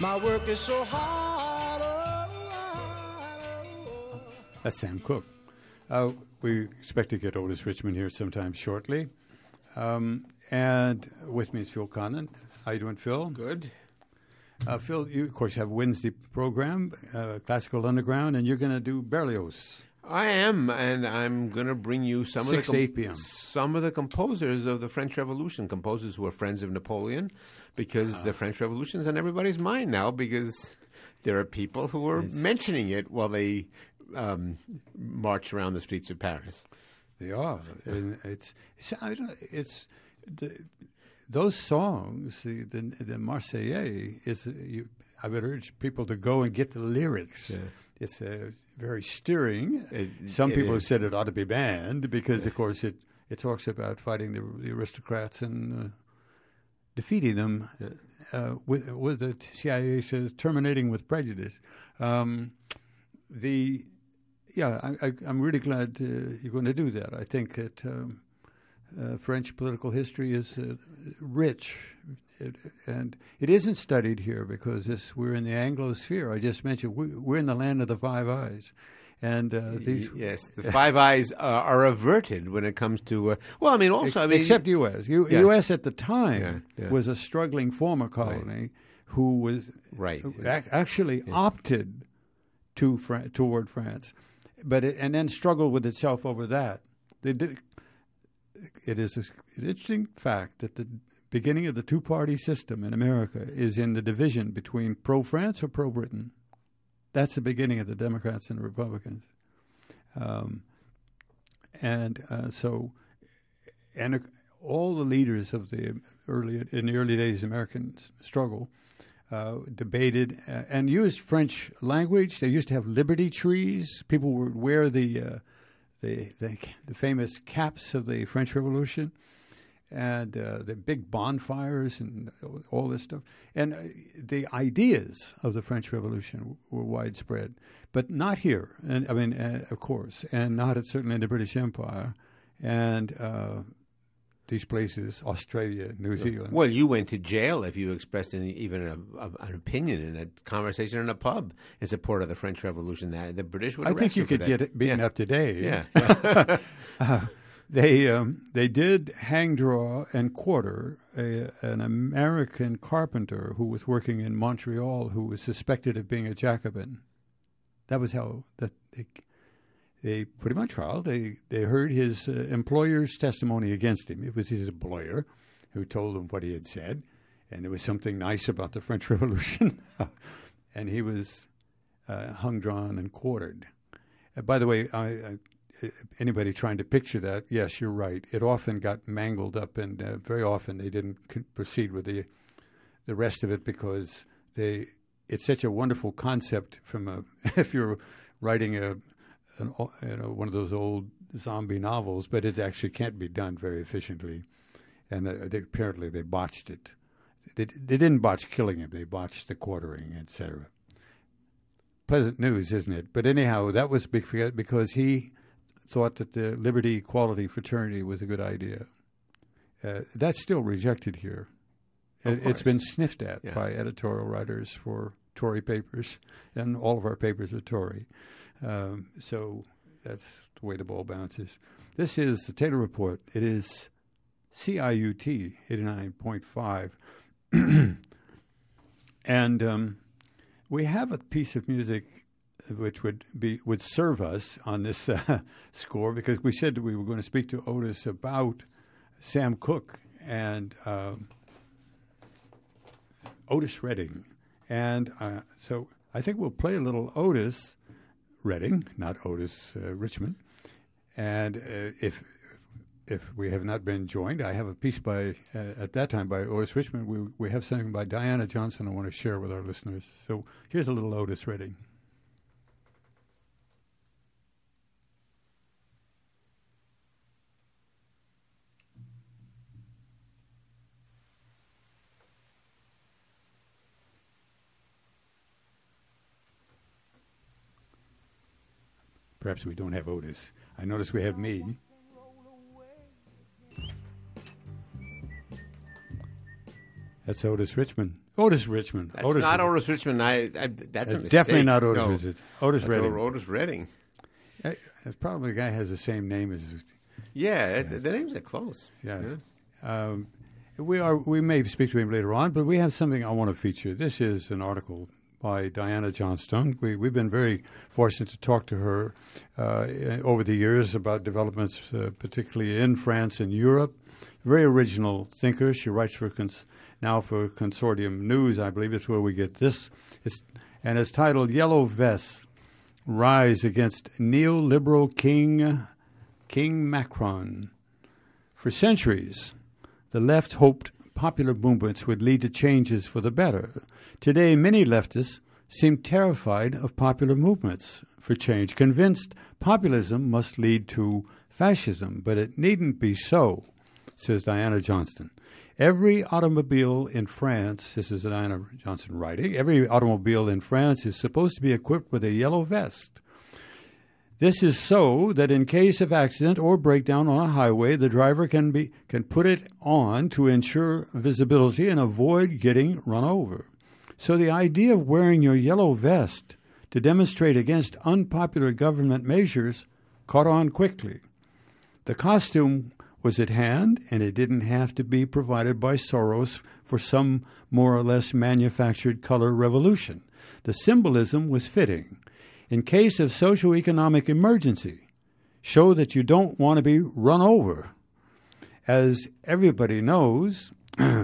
My work is so hard. That's Sam Cooke. We expect to get Otis Richmond here sometime shortly. And with me is Phil Conlon. How you doing, Phil? Good. Phil, you, of course, have a Wednesday program, Classical Underground, and you're going to do Berlioz. I am, and I'm going to bring you some 6 of the 8 p.m. some of the composers of the French Revolution, composers who are friends of Napoleon, because the French Revolution is on everybody's mind now, because there are people who are mentioning it while they march around the streets of Paris. They are. And those songs, the Marseillaise, I would urge people to go and get the lyrics. Yeah. It's very stirring. Some people have said it ought to be banned because, of course, it talks about fighting the aristocrats and defeating them with the CIA says terminating with prejudice. I'm really glad you're going to do that. I think that French political history is rich, and it isn't studied here because we're in the Anglosphere. I just mentioned we're in the land of the Five Eyes, and the Five Eyes are averted when it comes to except U.S. U.S. at the time was a struggling former colony who was actually opted toward France, and then struggled with itself over that. They did. It is an interesting fact that the beginning of the two-party system in America is in the division between pro-France or pro-Britain. That's the beginning of the Democrats and the Republicans. All the leaders of in the early days of American struggle debated and used French language. They used to have liberty trees. People would wear the famous caps of the French Revolution, and the big bonfires and all this stuff. And the ideas of the French Revolution were widespread, but not here. And of course, and not certainly in the British Empire, and these places, Australia, New Zealand. Well, you went to jail if you expressed even an opinion in a conversation in a pub in support of the French Revolution. The British would arrest I think you could for get it being up to date. Yeah. They did hang, draw, and quarter an American carpenter who was working in Montreal who was suspected of being a Jacobin. That was how they put him on trial. They heard his employer's testimony against him. It was his employer who told him what he had said, and there was something nice about the French Revolution. And he was hung, drawn, and quartered. By the way, anybody trying to picture that, yes, you're right. It often got mangled up, and very often they didn't proceed with the rest of it because it's such a wonderful concept if you're writing one of those old zombie novels, but it actually can't be done very efficiently. And apparently they botched it. They didn't botch killing him. They botched the quartering, etc. Pleasant news, isn't it? But anyhow, that was because he thought that the liberty, equality, fraternity was a good idea. That's still rejected here. It's been sniffed at by editorial writers for Tory papers, and all of our papers are Tory. So that's the way the ball bounces. This is the Taylor Report. It is CIUT 89.5. And we have a piece of music which would serve us on this score, because we said that we were going to speak to Otis about Sam Cooke and Otis Redding. And so I think we'll play a little Otis Redding, not Otis Richmond. And if we have not been joined, I have a piece at that time by Otis Richmond. We have something by Diana Johnson I want to share with our listeners. So here's a little Otis Redding. Perhaps we don't have Otis. I notice we have me. That's Otis Richmond. Otis Richmond. That's not Otis Richmond. That's a mistake. Definitely not Otis No. Richmond. Otis That's Redding. Otis Redding. It's probably a guy who has the same name as. Yeah, the names are close. Yeah. We may speak to him later on, but we have something I want to feature. This is an article by Diana Johnstone. We've been very fortunate to talk to her over the years about developments, particularly in France and Europe. Very original thinker. She writes now for Consortium News, I believe. It's where we get this. And it's titled Yellow Vests Rise Against Neoliberal King Macron. For centuries, the left hoped popular movements would lead to changes for the better. Today, many leftists seem terrified of popular movements for change, convinced populism must lead to fascism, but it needn't be so, says Diana Johnston. Every automobile in France, this is Diana Johnston writing, every automobile in France is supposed to be equipped with a yellow vest. This is so that in case of accident or breakdown on a highway, the driver can put it on to ensure visibility and avoid getting run over. So the idea of wearing your yellow vest to demonstrate against unpopular government measures caught on quickly. The costume was at hand, and it didn't have to be provided by Soros for some more or less manufactured color revolution. The symbolism was fitting. In case of socioeconomic emergency, show that you don't want to be run over. As everybody knows,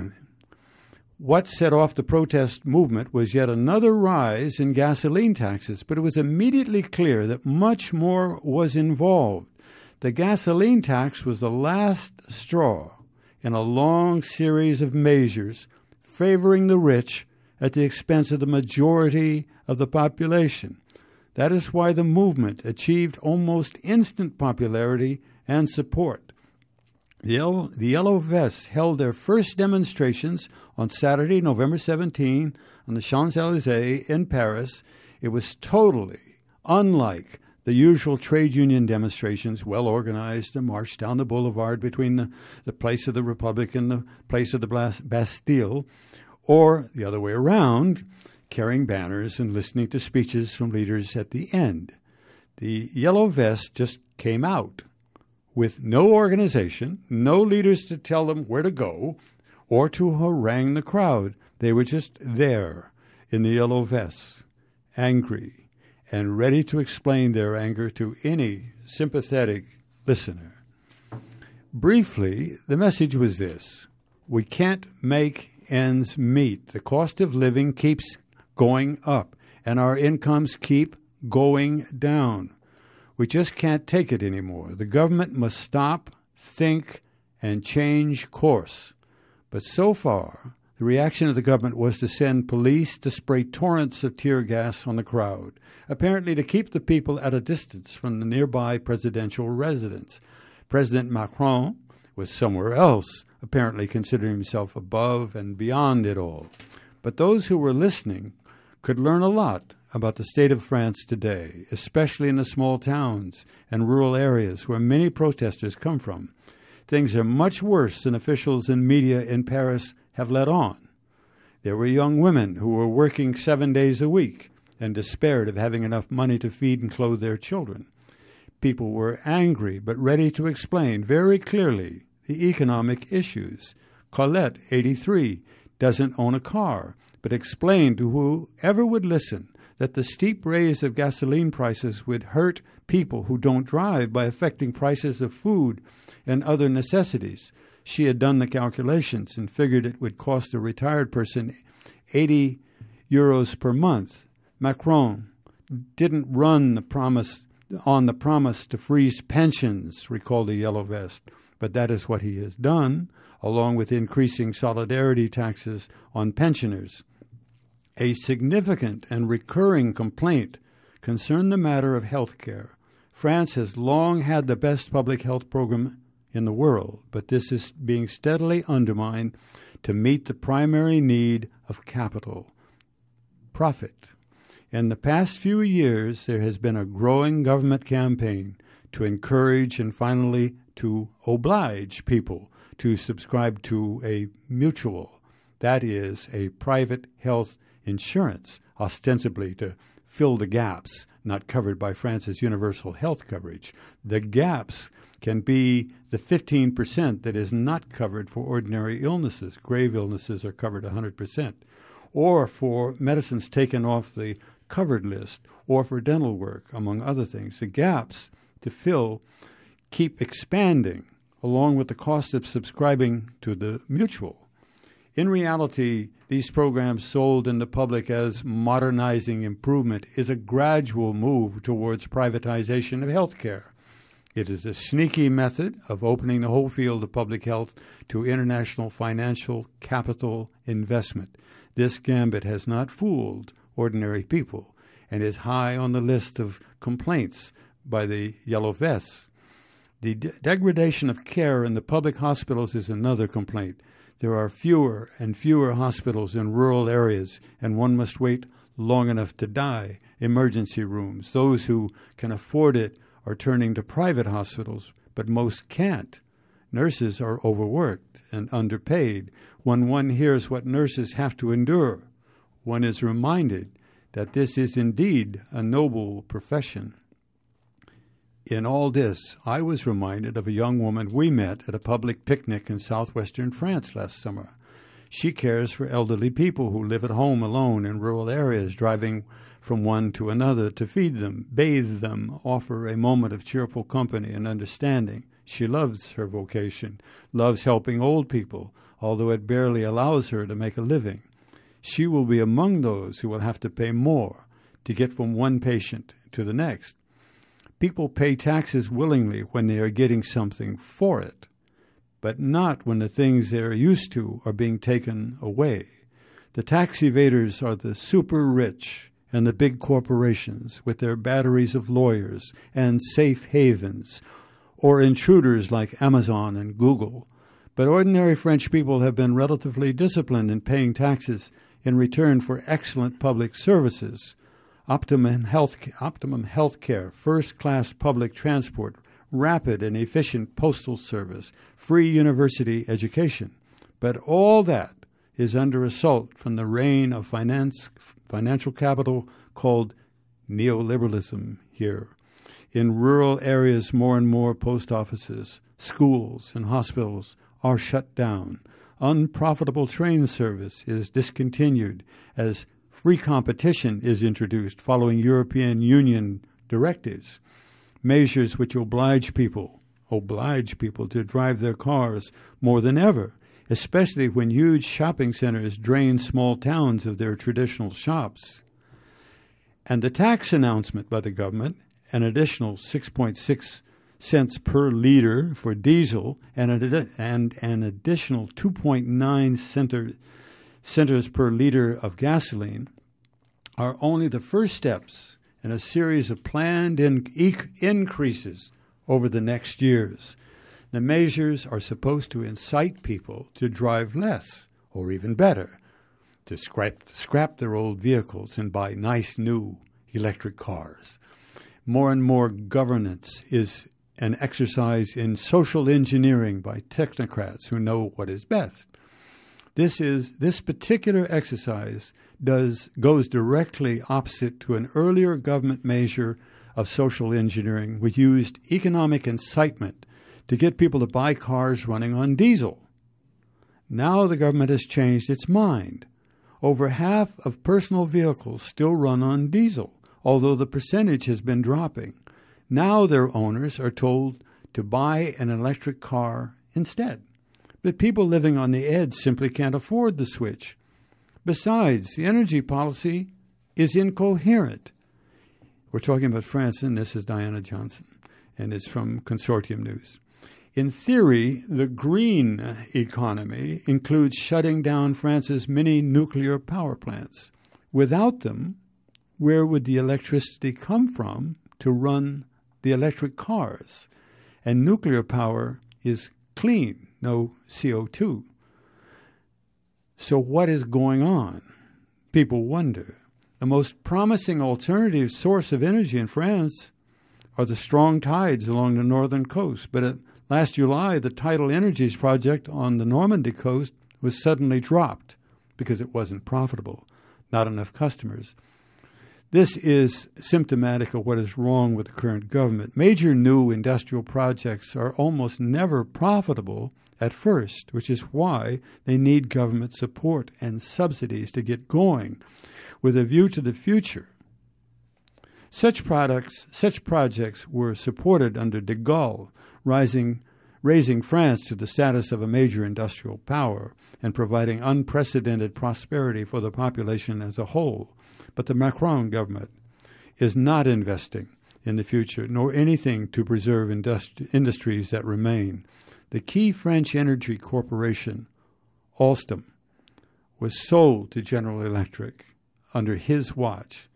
what set off the protest movement was yet another rise in gasoline taxes, but it was immediately clear that much more was involved. The gasoline tax was the last straw in a long series of measures favoring the rich at the expense of the majority of the population. That is why the movement achieved almost instant popularity and support. The Yellow Vests held their first demonstrations on Saturday, November 17, on the Champs-Élysées in Paris. It was totally unlike the usual trade union demonstrations, well organized, a march down the boulevard between the place of the Republic and the place of the Bastille, or the other way around, carrying banners and listening to speeches from leaders at the end. The Yellow Vests just came out with no organization, no leaders to tell them where to go or to harangue the crowd. They were just there in the yellow vests, angry and ready to explain their anger to any sympathetic listener. Briefly, the message was this: we can't make ends meet. The cost of living keeps going up, and our incomes keep going down. We just can't take it anymore. The government must stop, think, and change course. But so far, the reaction of the government was to send police to spray torrents of tear gas on the crowd, apparently to keep the people at a distance from the nearby presidential residence. President Macron was somewhere else, apparently considering himself above and beyond it all. But those who were listening could learn a lot about the state of France today, especially in the small towns and rural areas where many protesters come from. Things are much worse than officials and media in Paris have let on. There were young women who were working 7 days a week and despaired of having enough money to feed and clothe their children. People were angry but ready to explain very clearly the economic issues. Colette, 83, doesn't own a car, but explained to whoever would listen that the steep raise of gasoline prices would hurt people who don't drive by affecting prices of food and other necessities. She had done the calculations and figured it would cost a retired person 80 euros per month. Macron didn't run on the promise to freeze pensions, recalled the Yellow Vest, but that is what he has done, along with increasing solidarity taxes on pensioners. A significant and recurring complaint concerned the matter of health care. France has long had the best public health program in the world, but this is being steadily undermined to meet the primary need of capital, profit. In the past few years, there has been a growing government campaign to encourage and finally to oblige people to subscribe to a mutual That is a private health insurance, ostensibly to fill the gaps not covered by France's universal health coverage. The gaps can be the 15% that is not covered for ordinary illnesses. Grave illnesses are covered 100%. Or for medicines taken off the covered list, or for dental work, among other things. The gaps to fill keep expanding, along with the cost of subscribing to the mutual. In reality, these programs sold in the public as modernizing improvement is a gradual move towards privatization of healthcare. It is a sneaky method of opening the whole field of public health to international financial capital investment. This gambit has not fooled ordinary people and is high on the list of complaints by the Yellow Vests. The degradation of care in the public hospitals is another complaint. There are fewer and fewer hospitals in rural areas, and one must wait long enough to die. Emergency rooms. Those who can afford it are turning to private hospitals, but most can't. Nurses are overworked and underpaid. When one hears what nurses have to endure, one is reminded that this is indeed a noble profession. In all this, I was reminded of a young woman we met at a public picnic in southwestern France last summer. She cares for elderly people who live at home alone in rural areas, driving from one to another to feed them, bathe them, offer a moment of cheerful company and understanding. She loves her vocation, loves helping old people, although it barely allows her to make a living. She will be among those who will have to pay more to get from one patient to the next. People pay taxes willingly when they are getting something for it, but not when the things they are used to are being taken away. The tax evaders are the super rich and the big corporations with their batteries of lawyers and safe havens, or intruders like Amazon and Google. But ordinary French people have been relatively disciplined in paying taxes in return for excellent public services. Optimum health care, first-class public transport, rapid and efficient postal service, free university education. But all that is under assault from the reign of financial capital called neoliberalism here. In rural areas, more and more post offices, schools, and hospitals are shut down. Unprofitable train service is discontinued as free competition is introduced following European Union directives, measures which oblige people to drive their cars more than ever, especially when huge shopping centers drain small towns of their traditional shops. And the tax announcement by the government, an additional 6.6 cents per liter for diesel and an additional 2.9 centers per liter of gasoline, are only the first steps in a series of planned increases over the next years. The measures are supposed to incite people to drive less, or even better, to scrap their old vehicles and buy nice new electric cars. More and more governance is an exercise in social engineering by technocrats who know what is best. This particular exercise goes directly opposite to an earlier government measure of social engineering, which used economic incitement to get people to buy cars running on diesel. Now the government has changed its mind. Over half of personal vehicles still run on diesel, although the percentage has been dropping. Now their owners are told to buy an electric car instead. But people living on the edge simply can't afford the switch. Besides, the energy policy is incoherent. We're talking about France, and this is Diana Johnson, and it's from Consortium News. In theory, the green economy includes shutting down France's many nuclear power plants. Without them, where would the electricity come from to run the electric cars? And nuclear power is clean, no CO2. So what is going on? People wonder. The most promising alternative source of energy in France are the strong tides along the northern coast. But last July, the tidal energies project on the Normandy coast was suddenly dropped because it wasn't profitable, not enough customers. This is symptomatic of what is wrong with the current government. Major new industrial projects are almost never profitable at first, which is why they need government support and subsidies to get going with a view to the future. Such projects were supported under de Gaulle, raising France to the status of a major industrial power and providing unprecedented prosperity for the population as a whole. But the Macron government is not investing in the future, nor anything to preserve industries that remain. The key French energy corporation, Alstom, was sold to General Electric under his watch.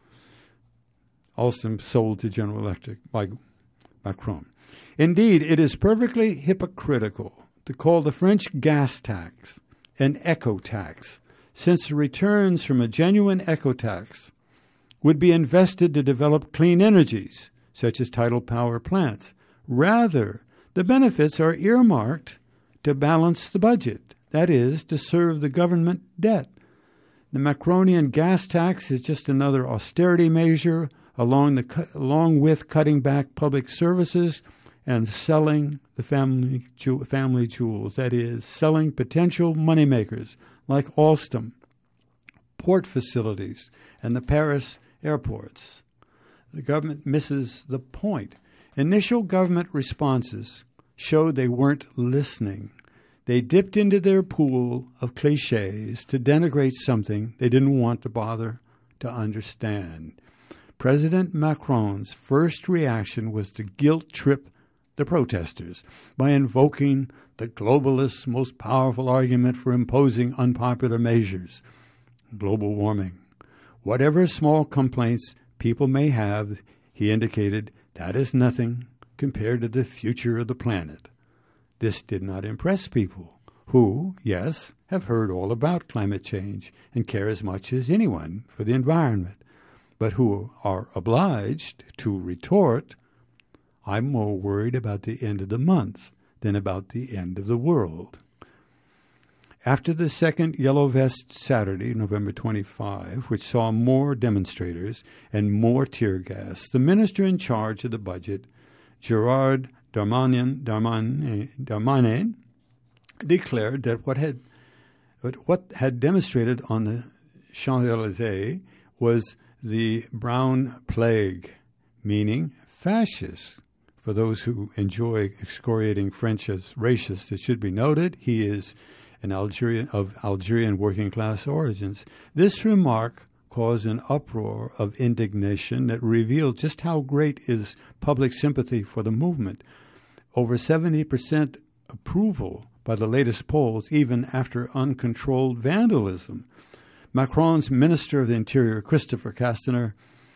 Alstom sold to General Electric by Macron. Indeed, it is perfectly hypocritical to call the French gas tax an eco-tax, since the returns from a genuine eco-tax would be invested to develop clean energies, such as tidal power plants. Rather, the benefits are earmarked to balance the budget, that is, to serve the government debt. The Macronian gas tax is just another austerity measure along with cutting back public services and selling the family jewels, that is, selling potential moneymakers like Alstom, port facilities, and the Paris airports. The government misses the point. Initial government responses showed they weren't listening. They dipped into their pool of cliches to denigrate something they didn't want to bother to understand. President Macron's first reaction was to guilt-trip the protesters by invoking the globalists' most powerful argument for imposing unpopular measures, global warming. Whatever small complaints people may have, he indicated, that is nothing compared to the future of the planet. This did not impress people who, yes, have heard all about climate change and care as much as anyone for the environment, but who are obliged to retort, I'm more worried about the end of the month than about the end of the world. After the second Yellow Vest Saturday, November 25, which saw more demonstrators and more tear gas, the minister in charge of the budget, Gerard Darmanin, declared that what had demonstrated on the Champs-Élysées was the brown plague, meaning fascist. For those who enjoy excoriating French as racist, it should be noted he is an Algerian working-class origins. This remark caused an uproar of indignation that revealed just how great is public sympathy for the movement. Over 70% approval by the latest polls, even after uncontrolled vandalism. Macron's Minister of the Interior, Christopher Castaner,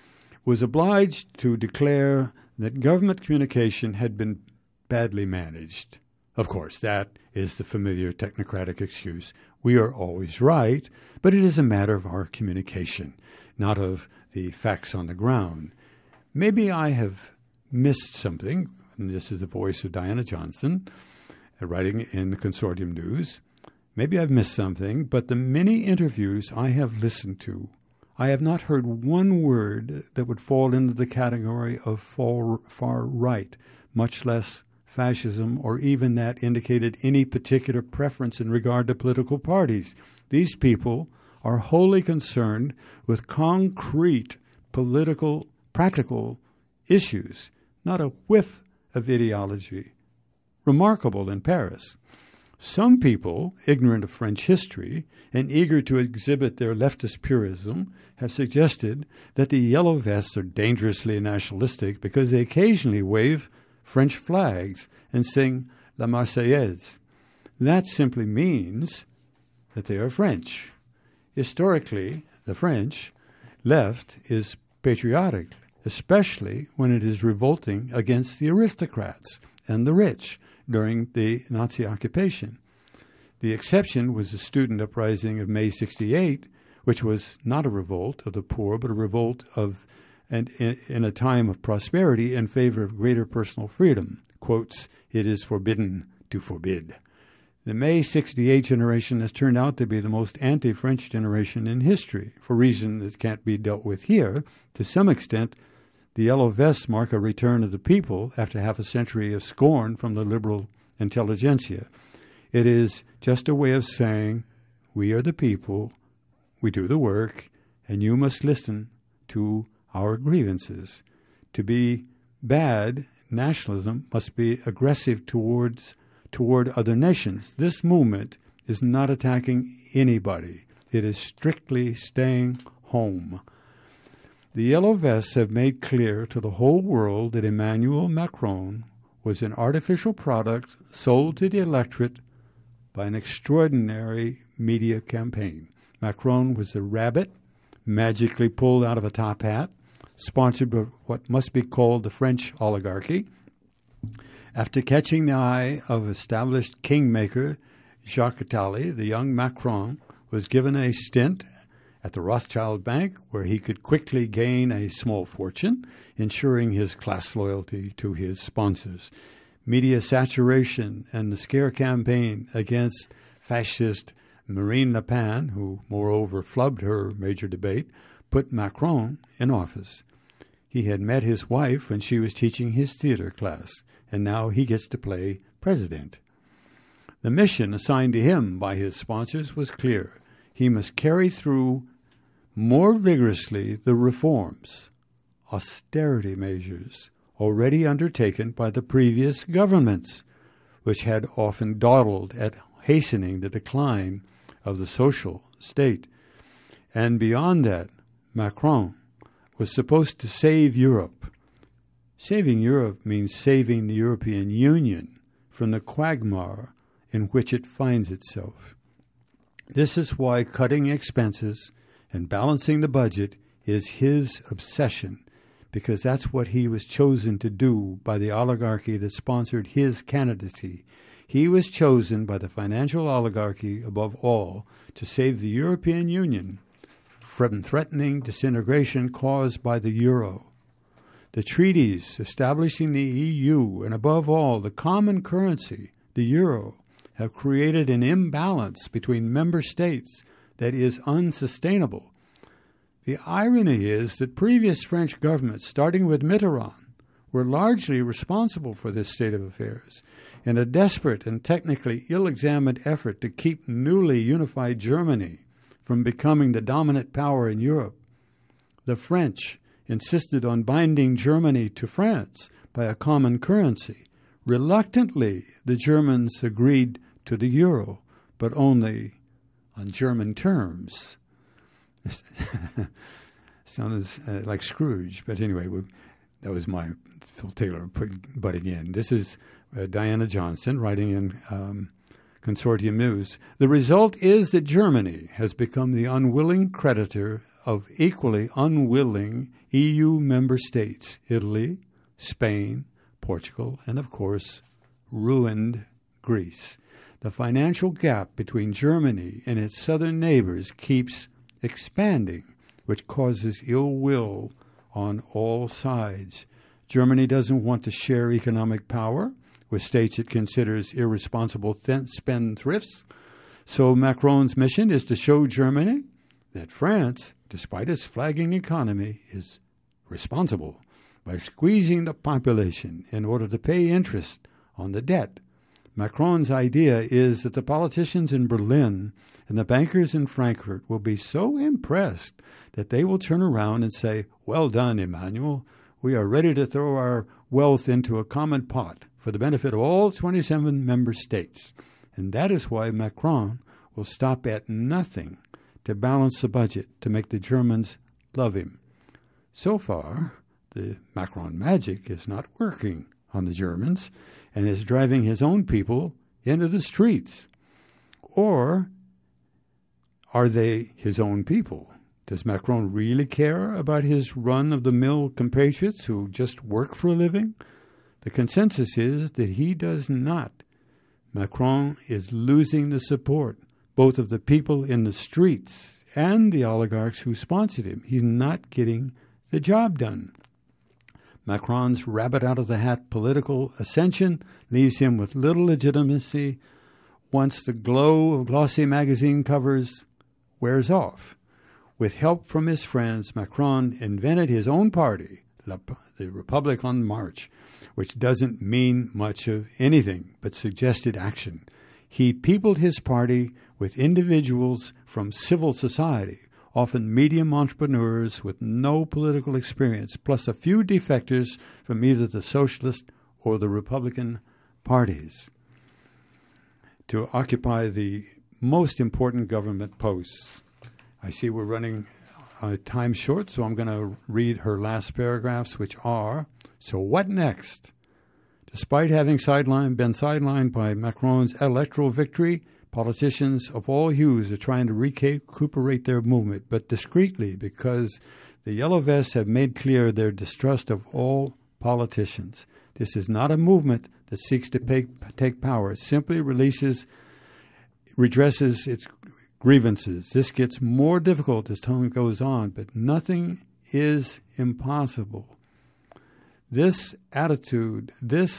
was obliged to declare that government communication had been badly managed. Of course, that is the familiar technocratic excuse. We are always right, but it is a matter of our communication, not of the facts on the ground. Maybe I have missed something, and this is the voice of Diana Johnson, writing in the Consortium News. Maybe I've missed something, but the many interviews I have listened to, I have not heard one word that would fall into the category of far right, much less fascism, or even that indicated any particular preference in regard to political parties. These people are wholly concerned with concrete political, practical issues, not a whiff of ideology. Remarkable in Paris. Some people, ignorant of French history and eager to exhibit their leftist purism, have suggested that the Yellow Vests are dangerously nationalistic because they occasionally wave French flags and sing La Marseillaise. That simply means that they are French. Historically, the French left is patriotic, especially when it is revolting against the aristocrats and the rich during the Nazi occupation. The exception was the student uprising of May 1968, which was not a revolt of the poor, but a revolt of, and in a time of prosperity in favor of greater personal freedom. Quotes, "It is forbidden to forbid." The May 68 generation has turned out to be the most anti-French generation in history, for reasons that can't be dealt with here. To some extent, the yellow vests mark a return of the people after half a century of scorn from the liberal intelligentsia. It is just a way of saying, we are the people, we do the work, and you must listen to our grievances. To be bad, nationalism must be aggressive toward other nations. This movement is not attacking anybody. It is strictly staying home. The Yellow Vests have made clear to the whole world that Emmanuel Macron was an artificial product sold to the electorate by an extraordinary media campaign. Macron was a rabbit magically pulled out of a top hat, sponsored by what must be called the French oligarchy. After catching the eye of established kingmaker Jacques Attali, the young Macron was given a stint at the Rothschild Bank, where he could quickly gain a small fortune, ensuring his class loyalty to his sponsors. Media saturation and the scare campaign against fascist Marine Le Pen, who moreover flubbed her major debate, put Macron in office. He had met his wife when she was teaching his theater class, and now he gets to play president. The mission assigned to him by his sponsors was clear. He must carry through more vigorously the reforms, austerity measures, already undertaken by the previous governments, which had often dawdled at hastening the decline of the social state. And beyond that, Macron was supposed to save Europe. Saving Europe means saving the European Union from the quagmire in which it finds itself. This is why cutting expenses and balancing the budget is his obsession, because that's what he was chosen to do by the oligarchy that sponsored his candidacy. He was chosen by the financial oligarchy, above all, to save the European Union from threatening disintegration caused by the euro. The treaties establishing the EU, and above all, the common currency, the euro, have created an imbalance between member states that is unsustainable. The irony is that previous French governments, starting with Mitterrand, were largely responsible for this state of affairs. In a desperate and technically ill-examined effort to keep newly unified Germany from becoming the dominant power in Europe, the French insisted on binding Germany to France by a common currency. Reluctantly, the Germans agreed to the euro, but only on German terms. Sounds like Scrooge, but anyway, that was my Phil Taylor butting in. This is Diana Johnston writing in Consortium News. The result is that Germany has become the unwilling creditor of equally unwilling EU member states, Italy, Spain, Portugal, and of course, ruined Greece. The financial gap between Germany and its southern neighbors keeps expanding, which causes ill will on all sides. Germany doesn't want to share economic power with states it considers irresponsible spendthrifts. So Macron's mission is to show Germany that France, despite its flagging economy, is responsible by squeezing the population in order to pay interest on the debt. Macron's idea is that the politicians in Berlin and the bankers in Frankfurt will be so impressed that they will turn around and say, "Well done, Emmanuel. We are ready to throw our wealth into a common pot for the benefit of all 27 member states." And that is why Macron will stop at nothing to balance the budget to make the Germans love him. So far, the Macron magic is not working on the Germans and is driving his own people into the streets. Or are they his own people? Does Macron really care about his run-of-the-mill compatriots who just work for a living? The consensus is that he does not. Macron is losing the support, both of the people in the streets and the oligarchs who sponsored him. He's not getting the job done. Macron's rabbit-out-of-the-hat political ascension leaves him with little legitimacy once the glow of glossy magazine covers wears off. With help from his friends, Macron invented his own party, the Republic en Marche, which doesn't mean much of anything but suggested action. He peopled his party with individuals from civil society, often medium entrepreneurs with no political experience, plus a few defectors from either the Socialist or the Republican parties, to occupy the most important government posts. I see we're running time short, so I'm going to read her last paragraphs, which are, so what next? Despite having been sidelined by Macron's electoral victory, politicians of all hues are trying to recuperate their movement, but discreetly, because the Yellow Vests have made clear their distrust of all politicians. This is not a movement that seeks to take power. It simply redresses its grievances. This gets more difficult as time goes on, but nothing is impossible. This attitude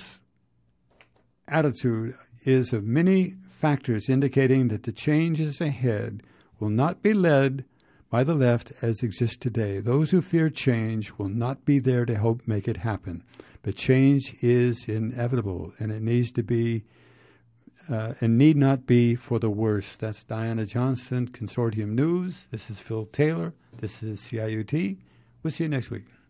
is of many factors indicating that the changes ahead will not be led by the left as exists today. Those who fear change will not be there to help make it happen. But change is inevitable, and it needs to be and need not be for the worse. That's Diana Johnson, Consortium News. This is Phil Taylor. This is CIUT. We'll see you next week.